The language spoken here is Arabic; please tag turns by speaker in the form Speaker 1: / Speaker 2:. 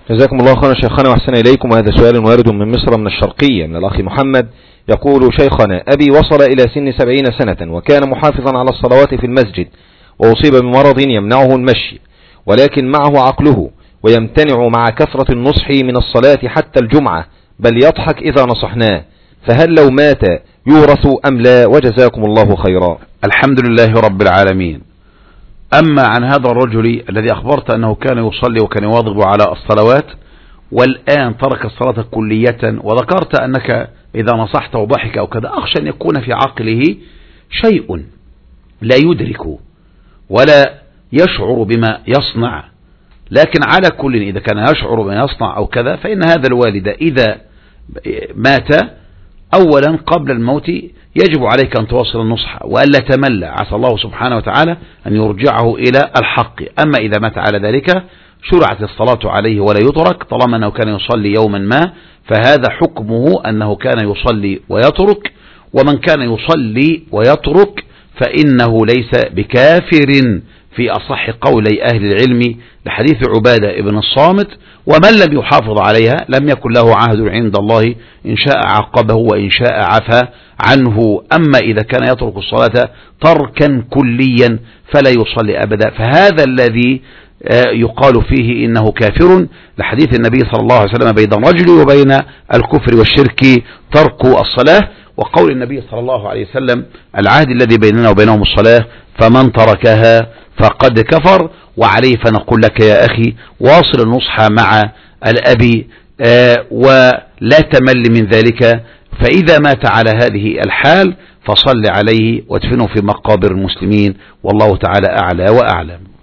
Speaker 1: جزاكم الله خيرا شيخنا وأحسن إليكم. وهذا سؤال وارد من مصر من الشرقية من الأخ محمد، يقول: شيخنا، أبي وصل إلى سن 70 سنة وكان محافظا على الصلوات في المسجد، وأصيب بمرض يمنعه المشي، ولكن معه عقله ويمتنع مع كثرة النصح من الصلاة حتى الجمعة، بل يضحك إذا نصحناه، فهل لو مات يورث أم لا؟ وجزاكم الله خيرا.
Speaker 2: الحمد لله رب العالمين. أما عن هذا الرجل الذي أخبرت أنه كان يصلي وكان يواظب على الصلوات والآن ترك الصلاة كلية، وذكرت أنك إذا نصحت وضحك أو كذا أخشى أن يكون في عقله شيء لا يدرك ولا يشعر بما يصنع، لكن على كل إذا كان يشعر بما يصنع أو كذا فإن هذا الوالد إذا مات أولا قبل الموت يجب عليك أن تواصل النصح وألا تمل، عسى الله سبحانه وتعالى أن يرجعه إلى الحق. أما إذا مات على ذلك شرعت الصلاة عليه ولا يترك، طالما أنه كان يصلي يوما ما فهذا حكمه أنه كان يصلي ويترك، ومن كان يصلي ويترك فإنه ليس بكافر في أصح قولي أهل العلم لحديث عبادة ابن الصامت: ومن لم يحافظ عليها لم يكن له عهد عند الله، إن شاء عاقبه وإن شاء عفا عنه. أما إذا كان يترك الصلاة تركا كليا فلا يصلي أبدا، فهذا الذي يقال فيه إنه كافر لحديث النبي صلى الله عليه وسلم: بين الرجل وبين الكفر والشرك ترك الصلاة، وقول النبي صلى الله عليه وسلم: العهد الذي بيننا وبينهم الصلاة، فمن تركها فقد كفر. وعليه فنقول لك يا أخي واصل النصح مع الأب ولا تمل من ذلك، فإذا مات على هذه الحال فصل عليه وادفنه في مقابر المسلمين، والله تعالى أعلى وأعلم.